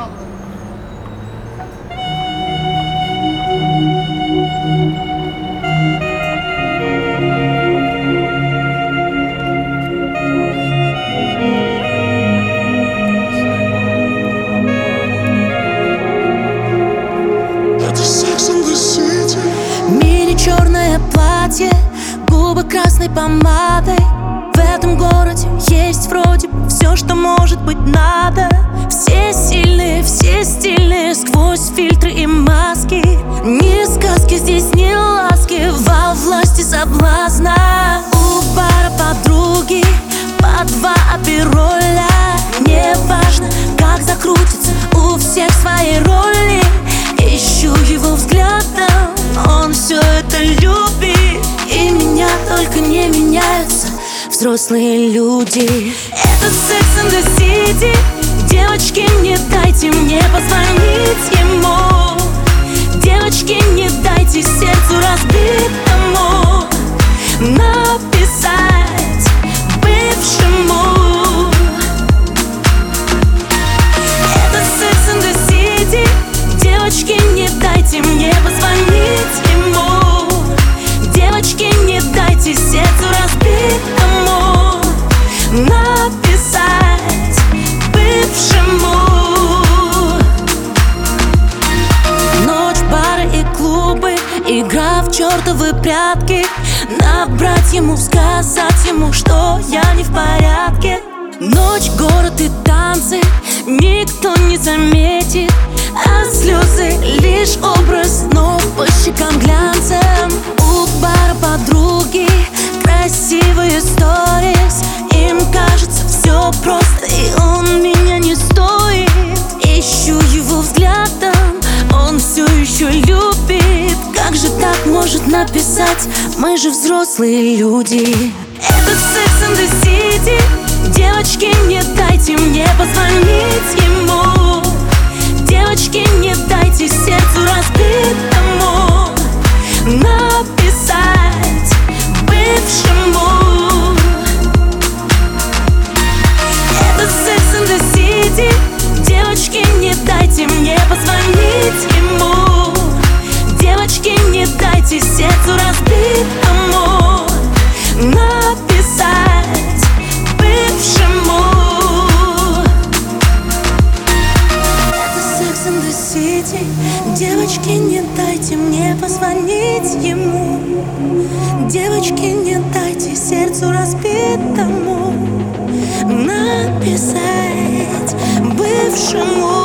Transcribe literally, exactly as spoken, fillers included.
Черное платье, губы красной помадой. В этом городе есть вроде бы все, что может быть надо. Все сильные, все стильные, сквозь фильтры и маски. Ни сказки здесь, ни ласки, во власти соблазна. У бара подруги по два апероля. Не важно, как закрутится, у всех свои роли. Ищу его взглядом, он все это любит. И меня только не меняются взрослые люди. Это Sex and the City. Девочки, не дайте мне позвонить ему. Девочки, не дайте сердцу разбитому написать бывшему. Это Sex and the City. Девочки, не дайте мне позвонить ему. Девочки, не дайте сердцу разбитому написать бывшему. Ночь, бары и клубы, игра в чертовы прятки. Набрать ему, сказать ему, что я не в порядке. Ночь, город и танцы, никто не заметит. А слезы лишь образ, но по щекам глянцем. У бара подруги красивые сторис. Им кажется все просто, и он меня не стоит. Ищу его взглядом, он все еще любит. Как же так может написать? Мы же взрослые люди. Это Sex and the City. Девочки, не дайте мне позвонить ему. Девочки, не дайте сердцу разбитому написать бывшему. Это Sex and the City. Девочки, не дайте мне позвонить ему. Девочки, не дайте сердцу разбитому написать бывшему. Девочки, не дайте мне позвонить ему. Девочки, не дайте сердцу разбитому написать бывшему.